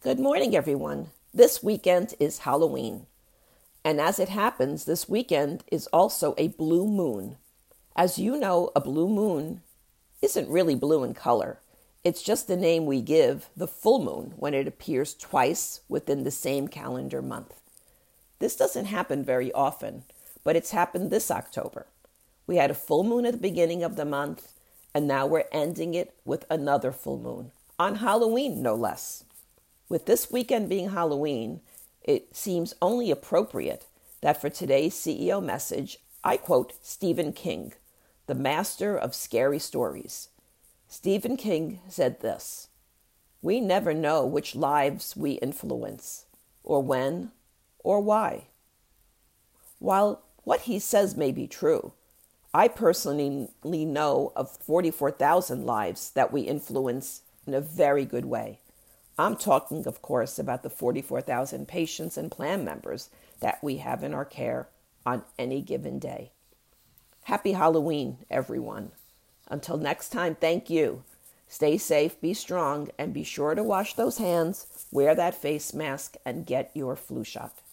Good morning, everyone. This weekend is Halloween. And as it happens, this weekend is also a blue moon. As you know, a blue moon isn't really blue in color. It's just the name we give the full moon when it appears twice within the same calendar month. This doesn't happen very often, but it's happened this October. We had a full moon at the beginning of the month, and now we're ending it with another full moon, on Halloween no less. With this weekend being Halloween, it seems only appropriate that for today's CEO message, I quote Stephen King, the master of scary stories. Stephen King said this: "We never know which lives we influence, or when, or why." While what he says may be true, I personally know of 44,000 lives that we influence in a very good way. I'm talking, of course, about the 44,000 patients and plan members that we have in our care on any given day. Happy Halloween, everyone. Until next time, thank you. Stay safe, be strong, and be sure to wash those hands, wear that face mask, and get your flu shot.